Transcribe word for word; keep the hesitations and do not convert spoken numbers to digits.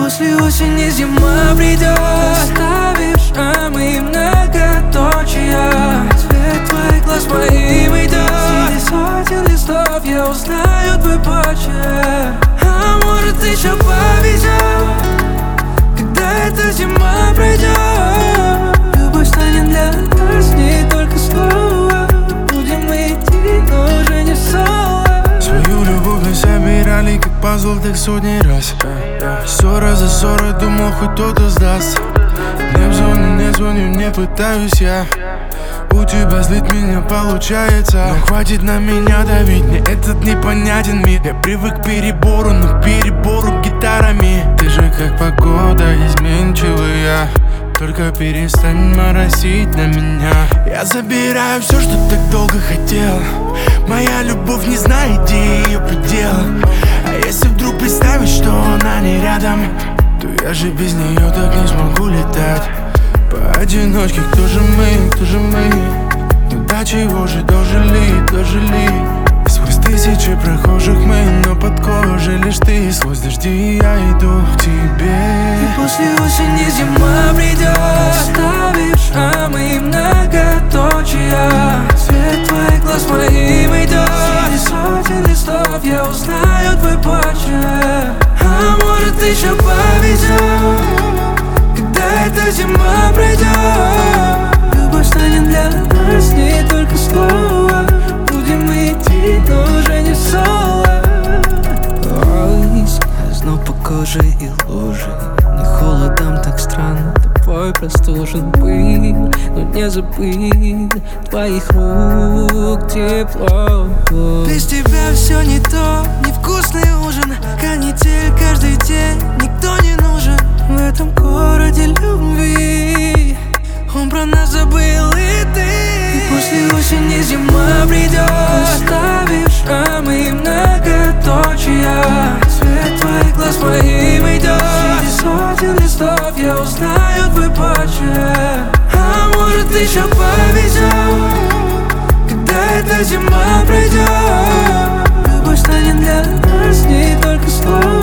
после осени зима придет. Оставишь, а мы многоточия. Цвет твоих глаз моим идет. Среди сотен листов я узнаю твой почерк. А может еще повезет, когда эта зима пройдет. Любовь станет для нас не только слово. Будем мы идти, но уже не соло. Свою любовь мы собирали, как пазл, так сотни раз. Ссора за ссорой, думал, хоть кто-то сдаст. Не в зоне, не звоню, не пытаюсь я. У тебя злить меня получается. Но хватит на меня давить, мне этот непонятен мир. Я привык к перебору, но перебору гитарами. Ты же как погода, изменчивая. Только перестань моросить на меня. Я забираю все, что так долго хотел. Моя любовь не знает, где ее предел. А если вдруг представить, что она не рядом, то я же без нее так не смогу летать. Поодиночке, кто же мы, кто же мы? Ну до чего же дожили, дожили? Сквозь тысячи прохожих мы, но под кожей лишь ты. Сквозь дожди я иду к тебе. И после осени зима придет. Оставишь, а мы многоточия. Цвет твоих глаз моим идет. Среди сотен листов я узнаю твой почерк. А может еще повезет, когда эта зима пройдет. Любовь станет для нас не только слово. Будем мы идти, но уже не соло. Ой, скользнул по коже и лужи. Не холодом так странно, тобой простужен был. Но не забыл твоих рук тепло. Без тебя все не то, невкусный ужин. Канитель каждый день, никто не нужен в этом городе любви. Он про нас забыл, и ты. И после осени зима придет. Оставишь, а мы многоточия. Цвет твоих глаз моим идет. Среди сотен листов я узнаю твой почерк. А может еще повезет, когда эта зима пройдет. Любовь станет для нас не только слово.